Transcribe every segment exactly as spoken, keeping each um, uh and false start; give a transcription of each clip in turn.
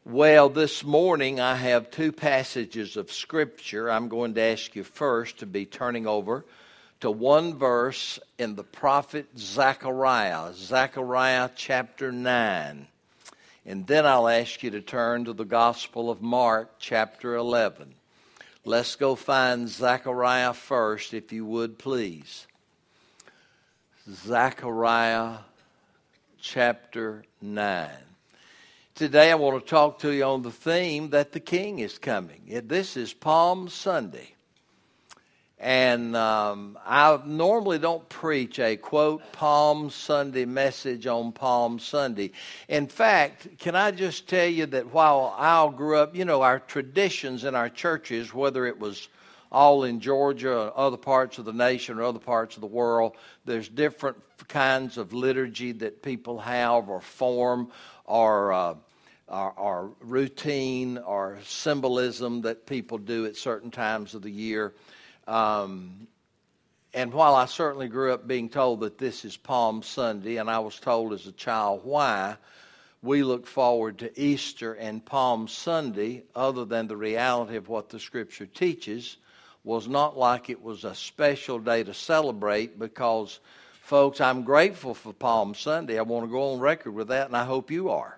Well, this morning I have two passages of Scripture. I'm going to ask you first to be turning over to one verse in the prophet Zechariah, Zechariah chapter nine. And then I'll ask you to turn to the Gospel of Mark chapter eleven. Let's go find Zechariah first, if you would, please. Zechariah chapter nine. Today I want to talk to you on the theme that the King is coming. This is Palm Sunday. And um, I normally don't preach a, quote, Palm Sunday message on Palm Sunday. In fact, can I just tell you that while I grew up, you know, our traditions in our churches, whether it was all in Georgia or other parts of the nation or other parts of the world, there's different kinds of liturgy that people have or form or uh, Our, our routine or symbolism that people do at certain times of the year. Um, and while I certainly grew up being told that this is Palm Sunday, and I was told as a child why we look forward to Easter and Palm Sunday, other than the reality of what the Scripture teaches, was not like it was a special day to celebrate because, folks, I'm grateful for Palm Sunday. I want to go on record with that, and I hope you are.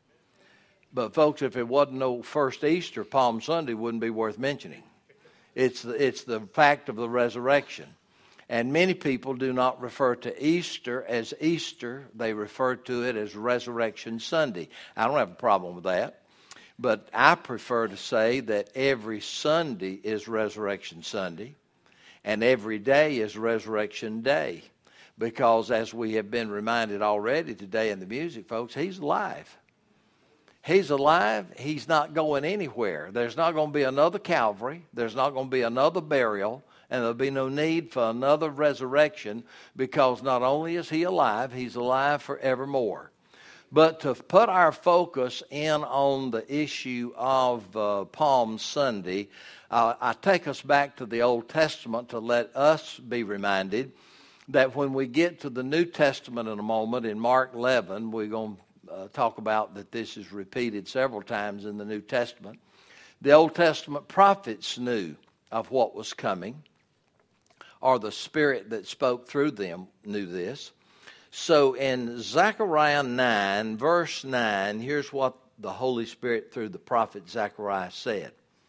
But, folks, if it wasn't no first Easter, Palm Sunday wouldn't be worth mentioning. It's the, it's the fact of the resurrection. And many people do not refer to Easter as Easter. They refer to it as Resurrection Sunday. I don't have a problem with that. But I prefer to say that every Sunday is Resurrection Sunday and every day is Resurrection Day. Because as we have been reminded already today in the music, folks, He's alive. He's alive. He's not going anywhere. There's not going to be another Calvary. There's not going to be another burial. And there'll be no need for another resurrection because not only is He alive, He's alive forevermore. But to put our focus in on the issue of uh, Palm Sunday, uh, I take us back to the Old Testament to let us be reminded that when we get to the New Testament in a moment, in Mark eleven, we're going to Uh, talk about that this is repeated several times in the New Testament. The Old Testament prophets knew of what was coming, or the Spirit that spoke through them knew this. So in Zechariah nine, verse nine, here's what the Holy Spirit through the prophet Zechariah said.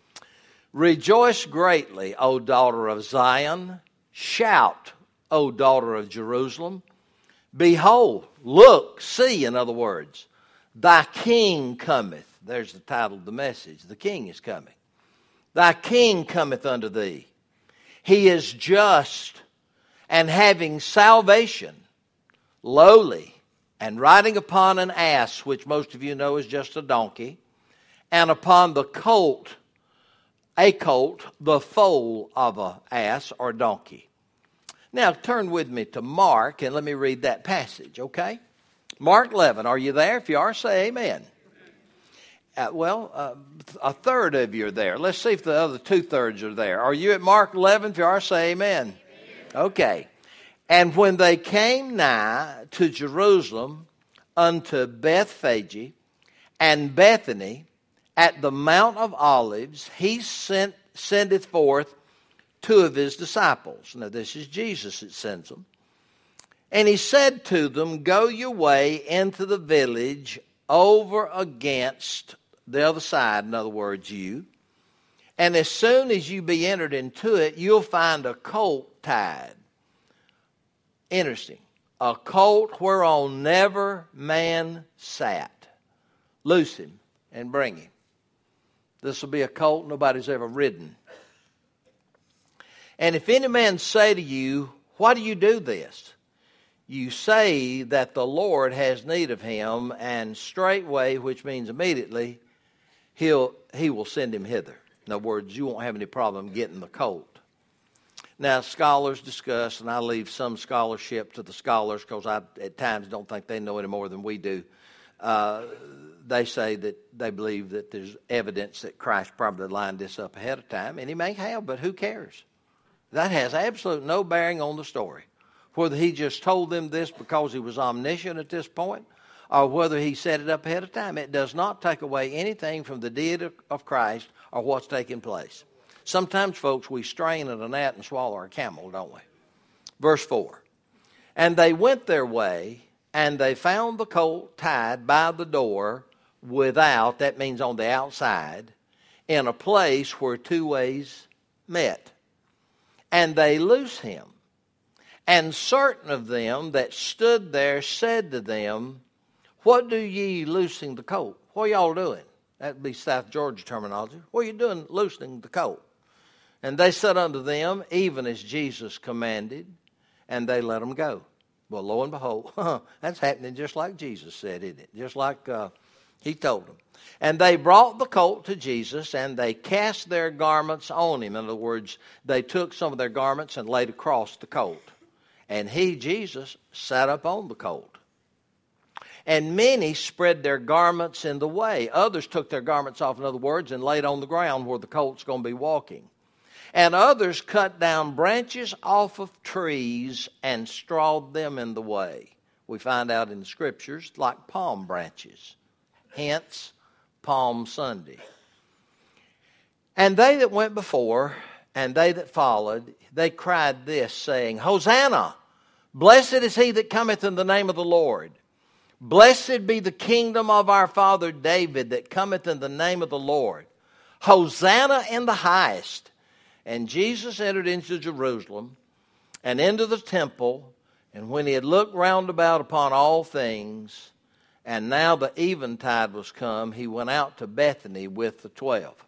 Rejoice greatly, O daughter of Zion. Shout, O daughter of Jerusalem. Behold, look, see, in other words, thy king cometh. There's the title of the message. The king is coming. Thy king cometh unto thee. He is just and having salvation, lowly, and riding upon an ass, which most of you know is just a donkey, and upon the colt, a colt, the foal of an ass or donkey. Now, turn with me to Mark, and let me read that passage, okay? Mark eleven, are you there? If you are, say amen. Uh, well, uh, a third of you are there. Let's see if the other two-thirds are there. Are you at Mark eleven? If you are, say amen. Amen. Okay. And when they came nigh to Jerusalem unto Bethphage and Bethany at the Mount of Olives, He sent sendeth forth two of His disciples. Now, this is Jesus that sends them. And He said to them, go your way into the village over against the other side, in other words, you. And as soon as you be entered into it, you'll find a colt tied. Interesting. A colt whereon never man sat. Loose him and bring him. This will be a colt nobody's ever ridden. And if any man say to you, why do you do this? You say that the Lord has need of him, and straightway, which means immediately, he'll, he will send him hither. In other words, you won't have any problem getting the colt. Now, scholars discuss, and I leave some scholarship to the scholars because I at times don't think they know any more than we do. Uh, they say that they believe that there's evidence that Christ probably lined this up ahead of time, and He may have, but who cares? That has absolutely no bearing on the story. Whether He just told them this because He was omniscient at this point, or whether he set it up ahead of time. It does not take away anything from the deity of Christ or what's taking place. Sometimes, folks, we strain at a gnat and swallow our camel, don't we? Verse four. And they went their way, and they found the colt tied by the door without, that means on the outside, in a place where two ways met. And they loosed him. And certain of them that stood there said to them, What do ye loosing the colt? What are y'all doing? That'd be South Georgia terminology. What are you doing loosening the colt? And they said unto them, even as Jesus commanded, and they let them go. Well, lo and behold, that's happening just like Jesus said, isn't it? Just like uh, he told them. And they brought the colt to Jesus, and they cast their garments on him. In other words, they took some of their garments and laid across the colt. And he, Jesus, sat up on the colt. And many spread their garments in the way. Others took their garments off, in other words, and laid on the ground where the colt's going to be walking. And others cut down branches off of trees and strawed them in the way. We find out in the Scriptures, like palm branches. Hence, Palm Sunday. And they that went before, and they that followed, they cried this, saying, Hosanna! Blessed is he that cometh in the name of the Lord. Blessed be the kingdom of our father David that cometh in the name of the Lord. Hosanna in the highest. And Jesus entered into Jerusalem and into the temple, and when he had looked round about upon all things, and now the eventide was come, he went out to Bethany with the twelve.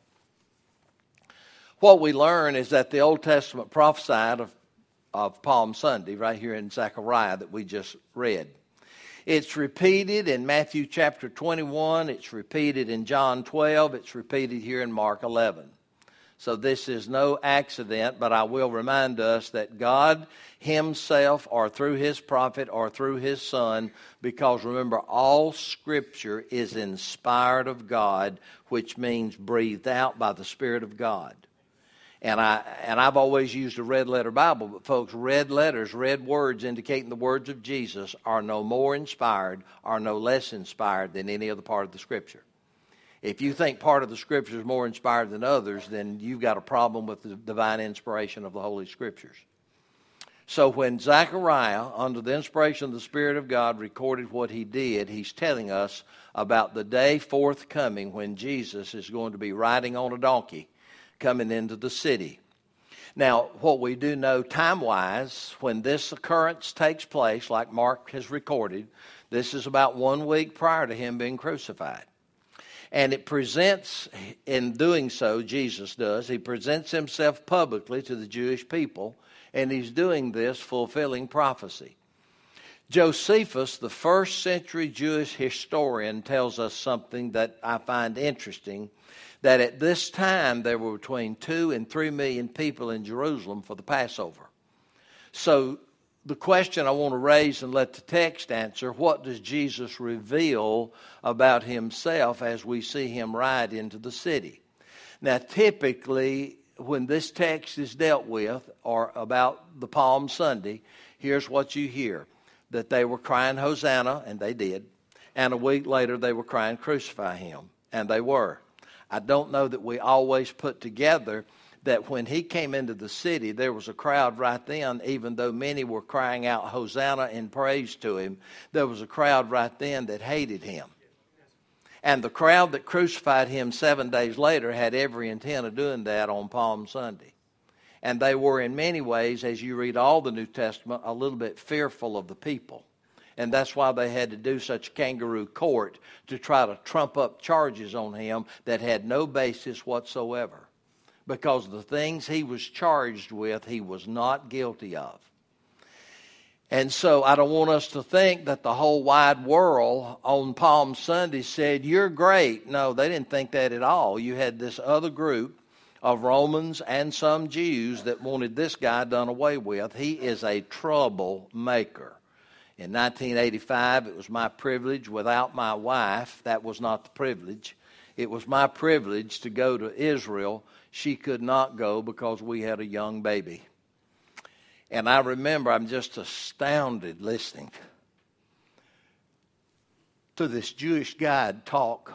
What we learn is that the Old Testament prophesied of, of Palm Sunday right here in Zechariah that we just read. It's repeated in Matthew chapter twenty-one. It's repeated in John twelve. It's repeated here in Mark eleven. So this is no accident, but I will remind us that God himself, or through his prophet, or through his son, because remember, all Scripture is inspired of God, which means breathed out by the Spirit of God. And, I, and I've always used a red letter Bible, but folks, red letters, red words indicating the words of Jesus are no more inspired, are no less inspired than any other part of the Scripture. If you think part of the Scripture is more inspired than others, then you've got a problem with the divine inspiration of the Holy Scriptures. So when Zechariah, under the inspiration of the Spirit of God, recorded what he did, he's telling us about the day forthcoming when Jesus is going to be riding on a donkey coming into the city. Now, what we do know time-wise, when this occurrence takes place, like Mark has recorded, this is about one week prior to him being crucified. And it presents, in doing so, Jesus does, he presents himself publicly to the Jewish people, and he's doing this fulfilling prophecy. Josephus, the first century Jewish historian, tells us something that I find interesting, that at this time there were between two and three million people in Jerusalem for the Passover. So the question I want to raise and let the text answer, what does Jesus reveal about himself as we see him ride into the city? Now, typically, when this text is dealt with, or about the Palm Sunday, here's what you hear. That they were crying, Hosanna, and they did. And a week later, they were crying, crucify him. And they were. I don't know that we always put together that when he came into the city, there was a crowd right then, even though many were crying out Hosanna in praise to him, there was a crowd right then that hated him. And the crowd that crucified him seven days later had every intent of doing that on Palm Sunday. And they were in many ways, as you read all the New Testament, a little bit fearful of the people. And that's why they had to do such kangaroo court to try to trump up charges on him that had no basis whatsoever. Because the things he was charged with, he was not guilty of. And so I don't want us to think that the whole wide world on Palm Sunday said, you're great. No, they didn't think that at all. You had this other group of Romans and some Jews that wanted this guy done away with. He is a troublemaker. In nineteen eighty-five, it was my privilege without my wife. That was not the privilege. It was my privilege to go to Israel. She could not go because we had a young baby. And I remember, I'm just astounded listening to this Jewish guide talk,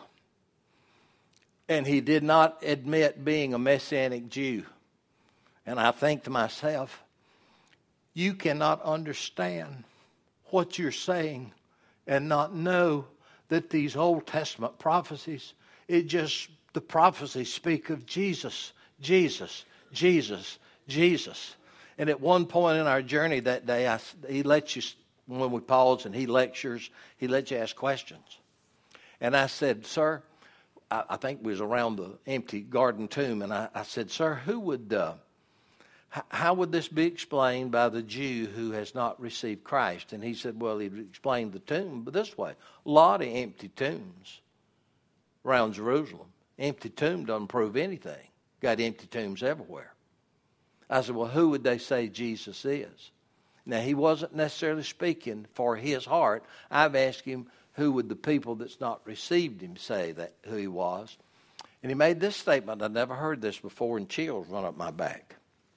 and he did not admit being a Messianic Jew. And I think to myself, you cannot understand what you're saying and not know that these Old Testament prophecies, it just, the prophecies speak of Jesus, Jesus, Jesus, Jesus. And at one point in our journey that day, I, he lets you, when we pause and he lectures, he lets you ask questions. And I said, sir, I, I think we was around the empty garden tomb, and I, I said, sir, who would, uh, h- how would this be explained by the Jew who has not received Christ? And he said, well, he explained the tomb but this way. A lot of empty tombs around Jerusalem. Empty tomb doesn't prove anything. Got empty tombs everywhere. I said, well, who would they say Jesus is? Now, he wasn't necessarily speaking for his heart. I've asked him, who would the people that's not received him say that who he was? And he made this statement. I'd never heard this before, and chills run up my back.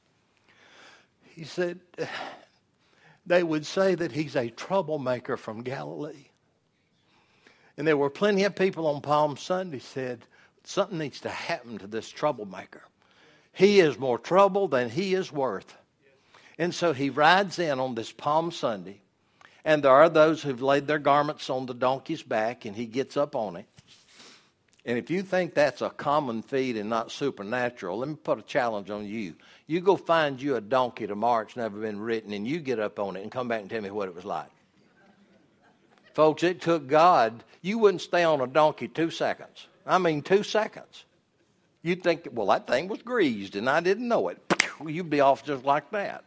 He said, they would say that he's a troublemaker from Galilee. And there were plenty of people on Palm Sunday said, something needs to happen to this troublemaker. He is more trouble than he is worth. And so he rides in on this Palm Sunday, and there are those who've laid their garments on the donkey's back, and he gets up on it. And if you think that's a common feat and not supernatural, let me put a challenge on you. You go find you a donkey tomorrow, it's never been ridden, and you get up on it and come back and tell me what it was like. Folks, it took God. You wouldn't stay on a donkey two seconds. I mean, two seconds. You'd think, well, that thing was greased, and I didn't know it. You'd be off just like that.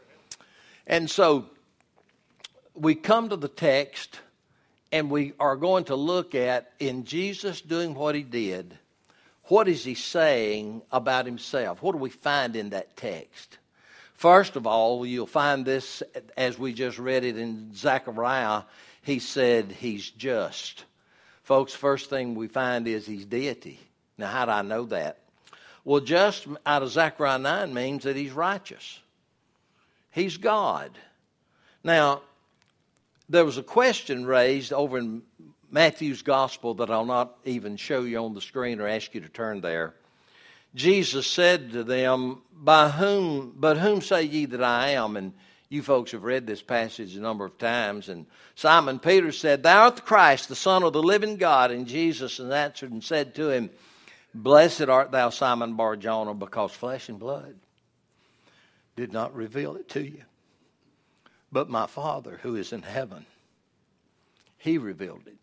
And so we come to the text, and we are going to look at, in Jesus doing what he did, what is he saying about himself? What do we find in that text? First of all, you'll find this, as we just read it in Zechariah, he said he's just. Folks, first thing we find is he's deity. Now, how do I know that? Well, just out of Zechariah nine means that he's righteous. He's God. Now, there was a question raised over in Matthew's gospel that I'll not even show you on the screen or ask you to turn there. Jesus said to them, "By whom, but whom say ye that I am?" And you folks have read this passage a number of times. And Simon Peter said, "Thou art the Christ, the Son of the living God." And Jesus answered and said to him, "Blessed art thou, Simon Bar-Jonah, because flesh and blood did not reveal it to you, but my Father who is in heaven, he revealed it."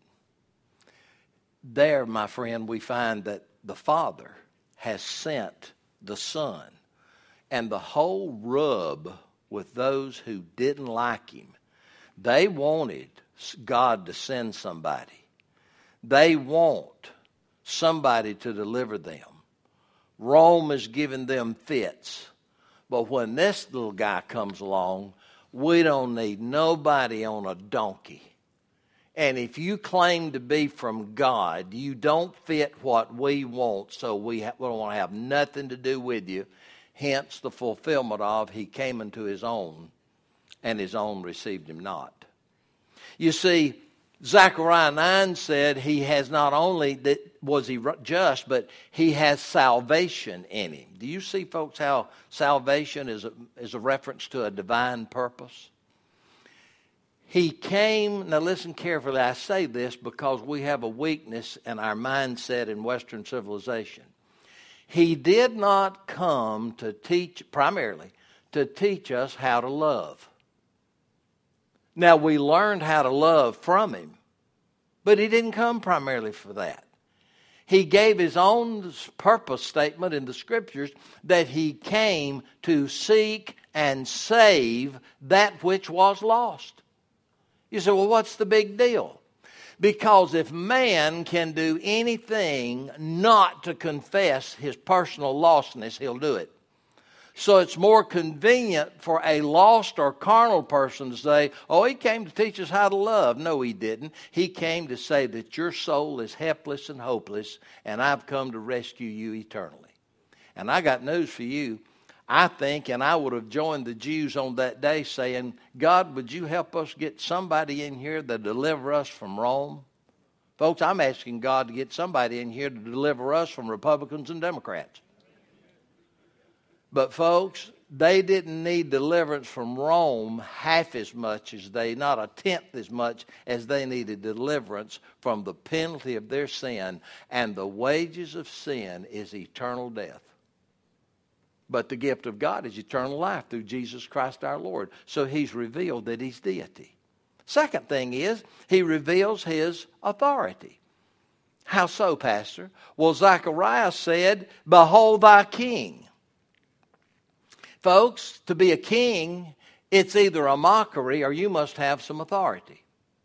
There, my friend, we find that the Father has sent the Son. And the whole rub with those who didn't like him, they wanted God to send somebody. They want somebody to deliver them. Rome is giving them fits. But when this little guy comes along, we don't need nobody on a donkey. And if you claim to be from God, you don't fit what we want, so we, ha- we don't want to have nothing to do with you. Hence the fulfillment of, he came unto his own, and his own received him not. You see, Zechariah nine said he has not only, that was he just, but he has salvation in him. Do you see, folks, how salvation is a, is a reference to a divine purpose? He came, now listen carefully, I say this because we have a weakness in our mindset in Western civilization. He did not come to teach, primarily, to teach us how to love. Now, we learned how to love from him, but he didn't come primarily for that. He gave his own purpose statement in the Scriptures that he came to seek and save that which was lost. You say, well, what's the big deal? Because if man can do anything not to confess his personal lostness, he'll do it. So it's more convenient for a lost or carnal person to say, oh, he came to teach us how to love. No, he didn't. He came to say that your soul is helpless and hopeless, and I've come to rescue you eternally. And I got news for you. I think, and I would have joined the Jews on that day saying, God, would you help us get somebody in here that deliver us from Rome? Folks, I'm asking God to get somebody in here to deliver us from Republicans and Democrats. But folks, they didn't need deliverance from Rome half as much as they, not a tenth as much as they needed deliverance from the penalty of their sin. And the wages of sin is eternal death. But the gift of God is eternal life through Jesus Christ our Lord. So he's revealed that he's deity. Second thing is, he reveals his authority. How so, Pastor? Well, Zechariah said, behold thy king. Folks, to be a king, it's either a mockery or you must have some authority.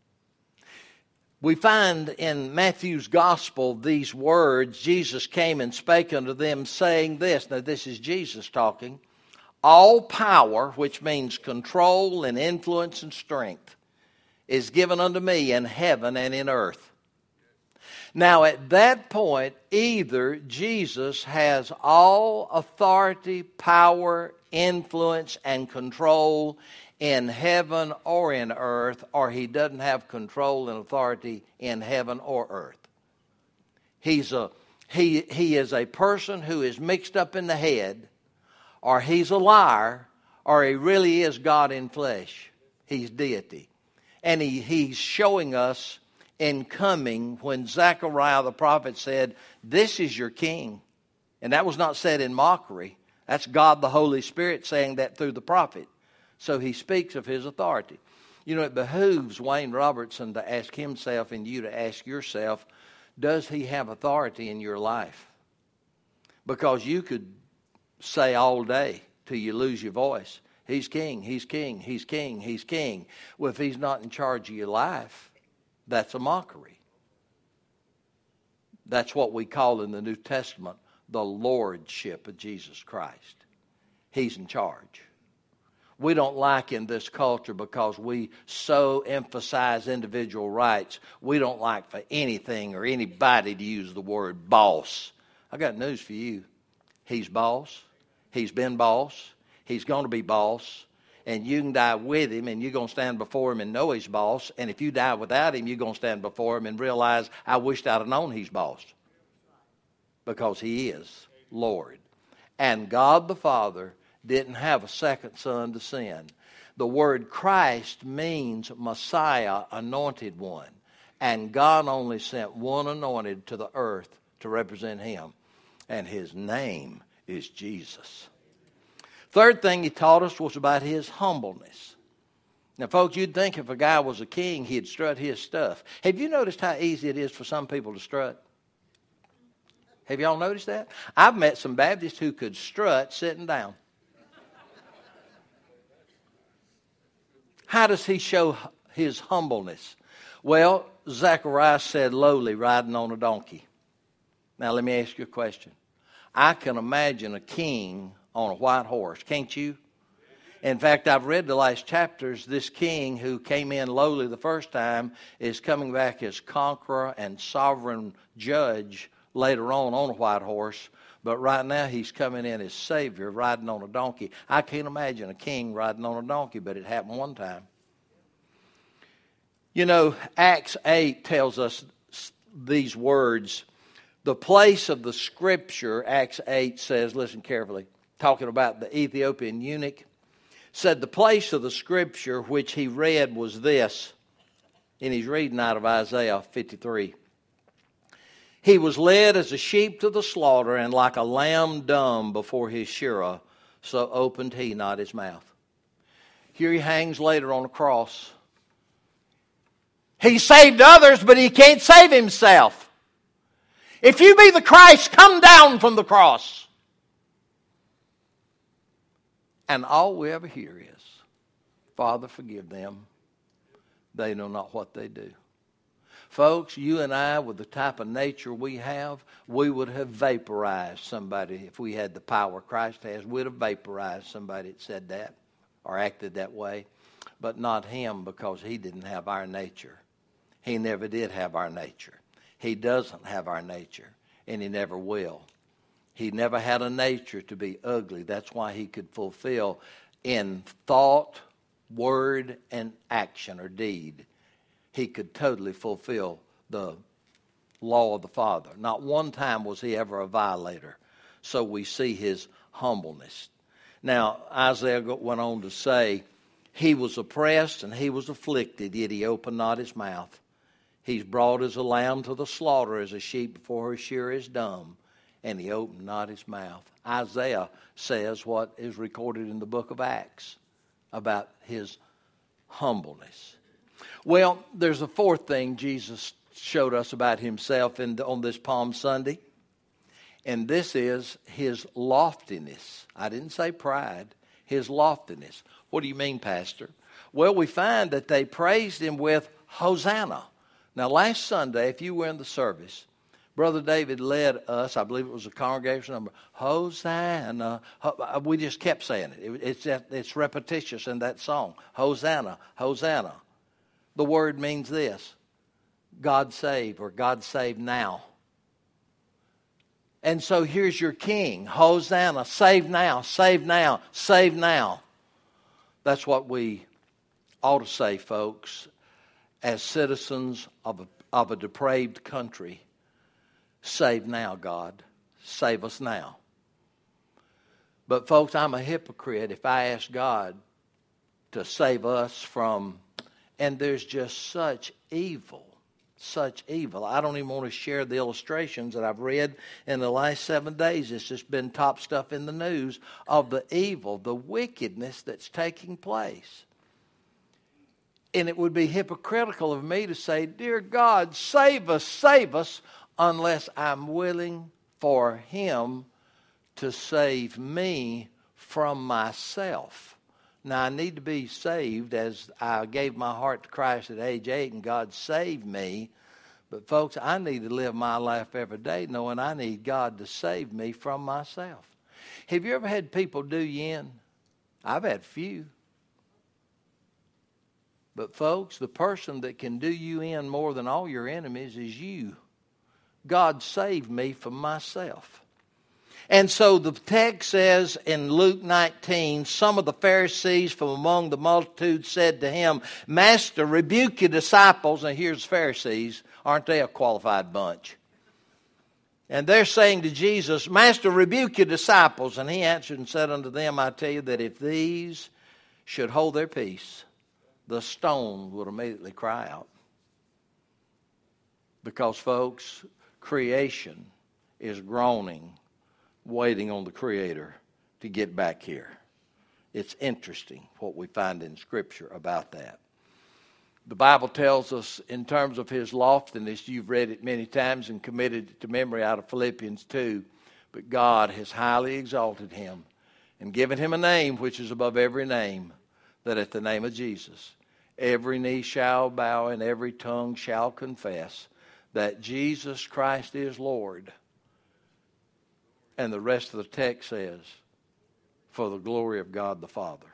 We find in Matthew's gospel these words, Jesus came and spake unto them, saying this. Now this is Jesus talking. All power, which means control and influence and strength, is given unto me in heaven and in earth. Now at that point, either Jesus has all authority, power, influence, and control in heaven or in earth, or he doesn't have control and authority in heaven or earth. He's a, he, he is a person who is mixed up in the head, or he's a liar, or he really is God in flesh. He's deity. And he, he's showing us in coming when Zechariah the prophet said, this is your king. And that was not said in mockery. That's God the Holy Spirit saying that through the prophet. So he speaks of his authority. You know, it behooves Wayne Robertson to ask himself and you to ask yourself, does he have authority in your life? Because you could say all day till you lose your voice, he's king, he's king, he's king, he's king. Well, if he's not in charge of your life, that's a mockery. That's what we call in the New Testament the lordship of Jesus Christ. He's in charge. We don't like in this culture because we so emphasize individual rights. We don't like for anything or anybody to use the word boss. I got news for you. He's boss. He's been boss. He's going to be boss. And you can die with him and you're going to stand before him and know he's boss. And if you die without him, you're going to stand before him and realize, I wished I'd have known he's boss. Because he is Lord. And God the Father didn't have a second son to send. The word Christ means Messiah, anointed one. And God only sent one anointed to the earth to represent him. And his name is Jesus. Third thing he taught us was about his humbleness. Now, folks, you'd think if a guy was a king, he'd strut his stuff. Have you noticed how easy it is for some people to strut? Have y'all noticed that? I've met some Baptists who could strut sitting down. How does he show his humbleness? Well, Zechariah said lowly, riding on a donkey. Now, let me ask you a question. I can imagine a king on a white horse, can't you? In fact, I've read the last chapters. This king who came in lowly the first time is coming back as conqueror and sovereign judge later on on a white horse. But right now he's coming in as Savior, riding on a donkey. I can't imagine a king riding on a donkey, but it happened one time. You know, Acts eight tells us these words. The place of the Scripture, Acts eight says, listen carefully, talking about the Ethiopian eunuch, said the place of the Scripture which he read was this, and he's reading out of Isaiah fifty-three. He was led as a sheep to the slaughter, and like a lamb dumb before his shearer, so opened he not his mouth. Here he hangs later on a cross. He saved others, but he can't save himself. If you be the Christ, come down from the cross. And all we ever hear is, Father, forgive them. They know not what they do. Folks, you and I, with the type of nature we have, we would have vaporized somebody if we had the power Christ has. We'd have vaporized somebody that said that or acted that way. But not him, because he didn't have our nature. He never did have our nature. He doesn't have our nature, and he never will. He never had a nature to be ugly. That's why he could fulfill in thought, word, and action or deed. He could totally fulfill the law of the Father. Not one time was he ever a violator. So we see his humbleness. Now, Isaiah went on to say, he was oppressed and he was afflicted, yet he opened not his mouth. He's brought as a lamb to the slaughter, as a sheep before her shearer is dumb, and he opened not his mouth. Isaiah says what is recorded in the book of Acts about his humbleness. Well, there's a fourth thing Jesus showed us about himself in the, on this Palm Sunday, and this is his loftiness. I didn't say pride, his loftiness. What do you mean, Pastor? Well, we find that they praised him with Hosanna. Now, last Sunday, if you were in the service, Brother David led us, I believe it was a congregation number, Hosanna. We just kept saying it. It's, it's repetitious in that song. Hosanna, Hosanna. The word means this: God save, or God save now. And so here's your king, Hosanna, save now, save now, save now. That's what we ought to say, folks, as citizens of a, of a depraved country. Save now, God. Save us now. But folks, I'm a hypocrite if I ask God to save us from, and there's just such evil, such evil. I don't even want to share the illustrations that I've read in the last seven days. It's just been top stuff in the news of the evil, the wickedness that's taking place. And it would be hypocritical of me to say, dear God, save us, save us, unless I'm willing for him to save me from myself. Now, I need to be saved, as I gave my heart to Christ at age eight and God saved me. But folks, I need to live my life every day knowing I need God to save me from myself. Have you ever had people do you in? I've had few. But folks, the person that can do you in more than all your enemies is you. God saved me from myself. And so the text says in Luke nineteen, some of the Pharisees from among the multitude said to him, Master, rebuke your disciples. And here's Pharisees. Aren't they a qualified bunch? And they're saying to Jesus, Master, rebuke your disciples. And he answered and said unto them, I tell you that if these should hold their peace, the stone would immediately cry out. Because, folks, creation is groaning, waiting on the Creator to get back here. It's interesting what we find in Scripture about that. The Bible tells us in terms of his loftiness, you've read it many times and committed it to memory out of Philippians two, but God has highly exalted him and given him a name which is above every name, that at the name of Jesus, every knee shall bow and every tongue shall confess that Jesus Christ is Lord. And the rest of the text says, for the glory of God the Father.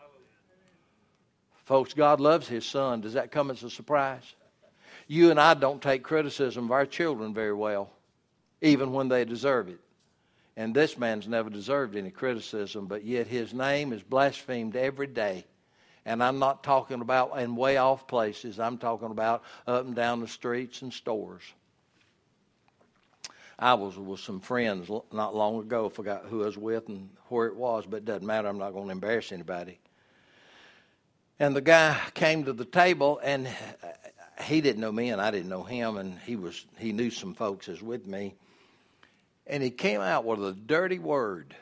Folks, God loves his son. Does that come as a surprise? You and I don't take criticism of our children very well, even when they deserve it. And this man's never deserved any criticism, but yet his name is blasphemed every day. And I'm not talking about in way off places. I'm talking about up and down the streets and stores. I was with some friends not long ago. Forgot who I was with and where it was, but it doesn't matter. I'm not going to embarrass anybody. And the guy came to the table, and he didn't know me, and I didn't know him, and he was he knew some folks as with me. And he came out with a dirty word.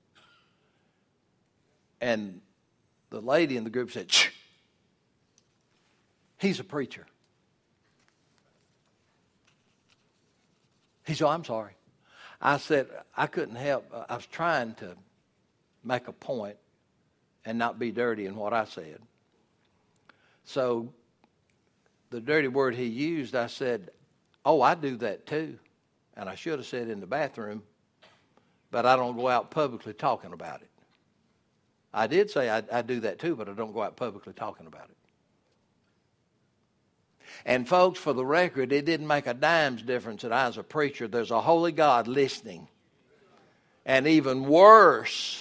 And the lady in the group said, shh, he's a preacher. He said, oh, I'm sorry. I said, I couldn't help. I was trying to make a point and not be dirty in what I said. So the dirty word he used, I said, oh, I do that too. And I should have said in the bathroom, but I don't go out publicly talking about it. I did say I, I do that too, but I don't go out publicly talking about it. And folks, for the record, it didn't make a dime's difference that I was a preacher. There's a holy God listening. And even worse,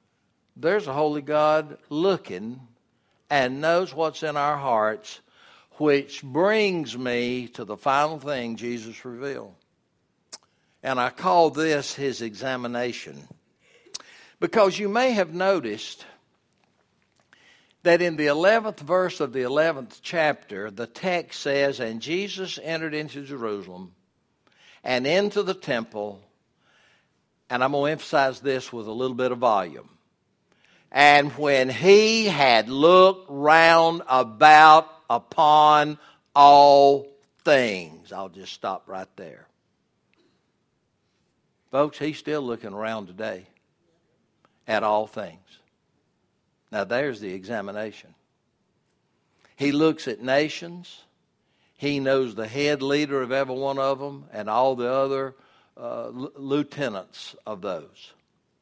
there's a holy God looking and knows what's in our hearts which brings me to the final thing Jesus revealed. And I call this his examination. Because you may have noticed that in the eleventh verse of the eleventh chapter, the text says, and Jesus entered into Jerusalem and into the temple, and I'm going to emphasize this with a little bit of volume. And when he had looked round about upon all things. I'll just stop right there. Folks, he's still looking around today at all things. Now there's the examination. He looks at nations. He knows the head leader of every one of them and all the other uh, lieutenants of those.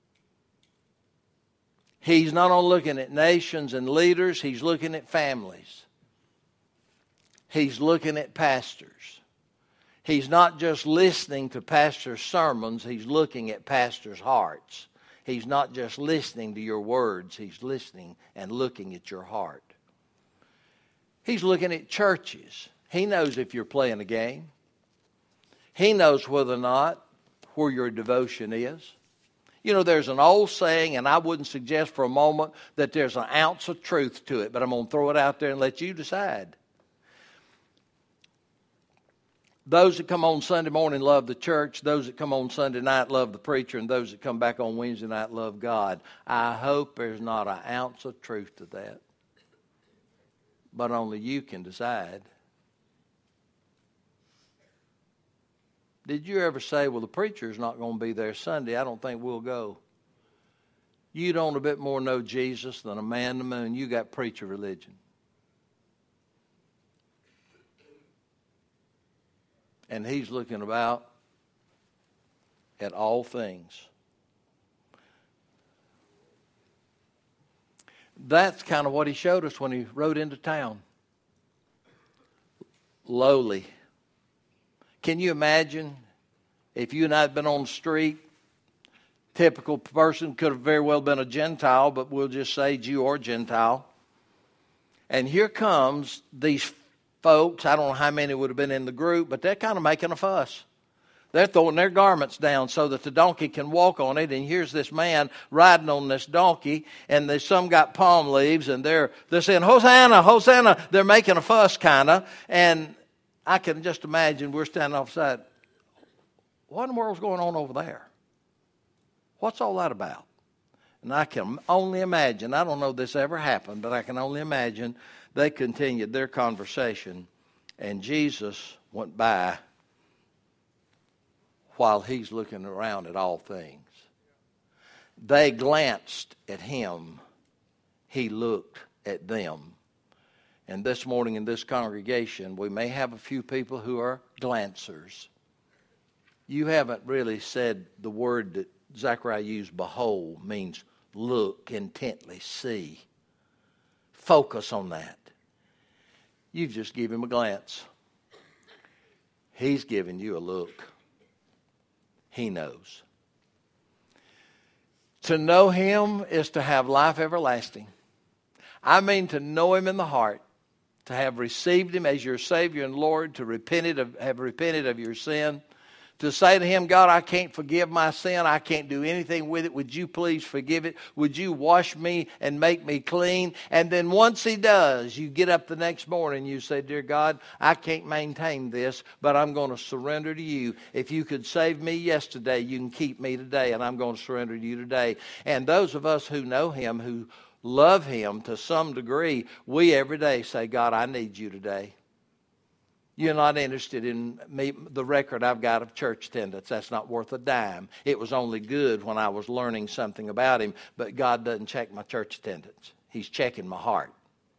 He's not only looking at nations and leaders, he's looking at families. He's looking at pastors. He's not just listening to pastors' sermons, he's looking at pastors' hearts. He's not just listening to your words, he's listening and looking at your heart. He's looking at churches. He knows if you're playing a game. He knows whether or not where your devotion is. You know, there's an old saying, and I wouldn't suggest for a moment that there's an ounce of truth to it, but I'm going to throw it out there and let you decide. Those that come on Sunday morning love the church. Those that come on Sunday night love the preacher. And those that come back on Wednesday night love God. I hope there's not an ounce of truth to that. But only you can decide. Did you ever say, well, the preacher's not going to be there Sunday. I don't think we'll go. You don't a bit more know Jesus than a man in the moon. You got preacher religion. And he's looking about at all things. That's kind of what he showed us when he rode into town. Lowly. Can you imagine if you and I had been on the street? Typical person could have very well been a Gentile, but we'll just say Jew or Gentile. And here comes these folks, I don't know how many would have been in the group, but they're kind of making a fuss. They're throwing their garments down so that the donkey can walk on it. And here's this man riding on this donkey, and there's some got palm leaves, and they're they're saying, Hosanna, Hosanna. They're making a fuss kind of. And I can just imagine we're standing offside. What in the world's going on over there? What's all that about? And I can only imagine, I don't know if this ever happened, but I can only imagine they continued their conversation, and Jesus went by while he's looking around at all things. They glanced at him. He looked at them. And this morning in this congregation, we may have a few people who are glancers. You haven't really said the word that Zechariah used, behold, means look intently, see. Focus on that. You've just given him a glance. He's giving you a look. He knows. To know him is to have life everlasting. I mean to know him in the heart, to have received him as your Savior and Lord, to repent of, have repented of your sin, to say to him, God, I can't forgive my sin. I can't do anything with it. Would you please forgive it? Would you wash me and make me clean? And then once he does, you get up the next morning and you say, dear God, I can't maintain this, but I'm going to surrender to you. If you could save me yesterday, you can keep me today, and I'm going to surrender to you today. And those of us who know him, who love him to some degree, we every day say, God, I need you today. You're not interested in me, the record I've got of church attendance. That's not worth a dime. It was only good when I was learning something about him, but God doesn't check my church attendance. He's checking my heart.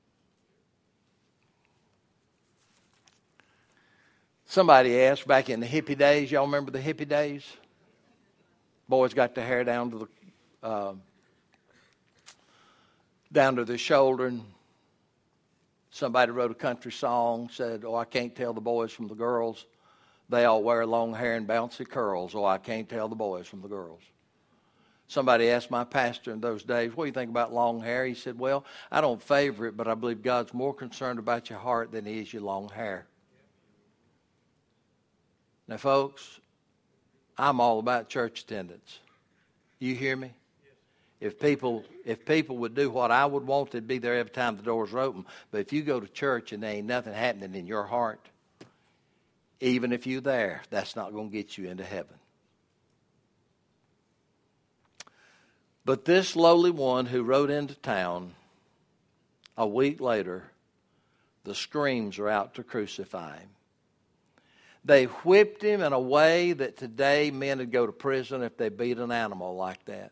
Somebody asked back in the hippie days, y'all remember the hippie days? Boys got their hair down to the uh, down to their shoulder, and somebody wrote a country song, said, oh, I can't tell the boys from the girls. They all wear long hair and bouncy curls. Oh, I can't tell the boys from the girls. Somebody asked my pastor in those days, what do you think about long hair? He said, well, I don't favor it, but I believe God's more concerned about your heart than he is your long hair. Now, folks, I'm all about church attendance. You hear me? If people if people would do what I would want, they'd be there every time the doors are open. But if you go to church and there ain't nothing happening in your heart, even if you're there, that's not going to get you into heaven. But this lowly one who rode into town, a week later, the screams are out to crucify him. They whipped him in a way that today men would go to prison if they beat an animal like that.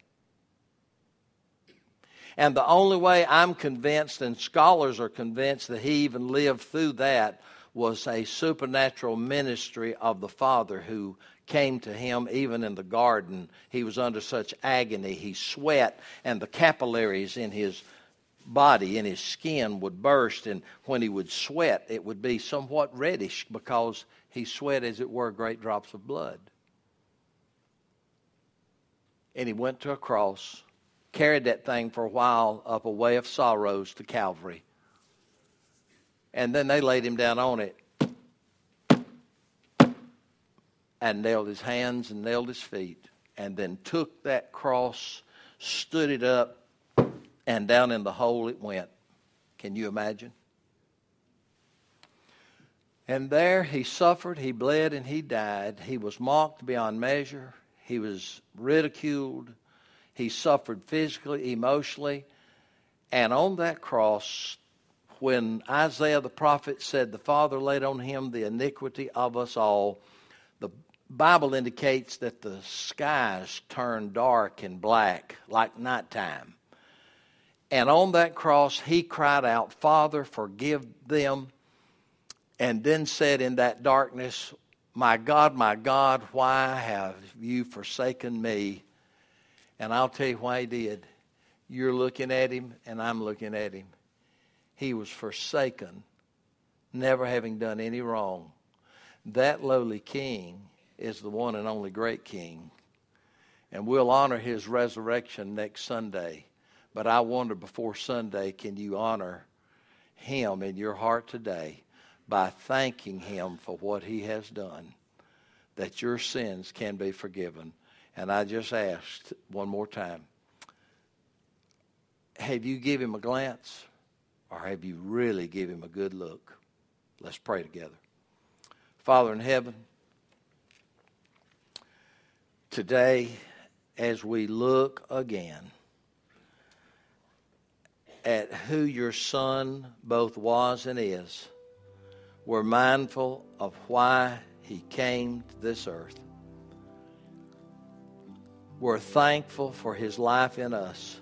And the only way I'm convinced, and scholars are convinced, that he even lived through that was a supernatural ministry of the Father who came to him even in the garden. He was under such agony. He sweat, and the capillaries in his body, in his skin, would burst. And when he would sweat, it would be somewhat reddish because he sweat, as it were, great drops of blood. And he went to a cross, carried that thing for a while up a way of sorrows to Calvary. And then they laid him down on it and nailed his hands and nailed his feet, and then took that cross, stood it up, and down in the hole it went. Can you imagine? And there he suffered, he bled, and he died. He was mocked beyond measure. He was ridiculed. He suffered physically, emotionally. And on that cross, when Isaiah the prophet said the Father laid on him the iniquity of us all, the Bible indicates that the skies turned dark and black like nighttime. And on that cross, he cried out, Father, forgive them. And then said in that darkness, my God, my God, why have you forsaken me? And I'll tell you why he did. You're looking at him, and I'm looking at him. He was forsaken, never having done any wrong. That lowly king is the one and only great king. And we'll honor his resurrection next Sunday. But I wonder, before Sunday, can you honor him in your heart today by thanking him for what he has done, that your sins can be forgiven? And I just asked one more time, have you given him a glance, or have you really given him a good look? Let's pray together. Father in heaven, today as we look again at who your Son both was and is, we're mindful of why he came to this earth. We're thankful for his life in us.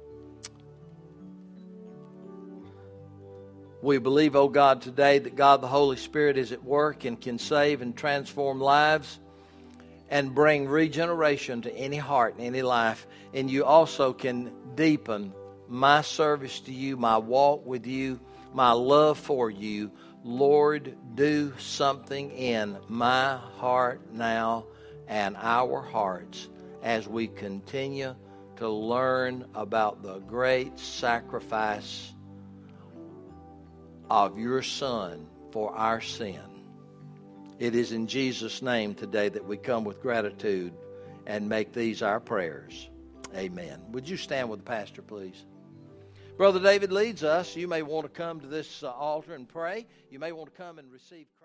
We believe, oh God, today that God the Holy Spirit is at work and can save and transform lives and bring regeneration to any heart and any life. And you also can deepen my service to you, my walk with you, my love for you. Lord, do something in my heart now and our hearts as we continue to learn about the great sacrifice of your Son for our sin. It is in Jesus' name today that we come with gratitude and make these our prayers. Amen. Would you stand with the pastor, please? Brother David leads us. You may want to come to this uh, altar and pray. You may want to come and receive Christ.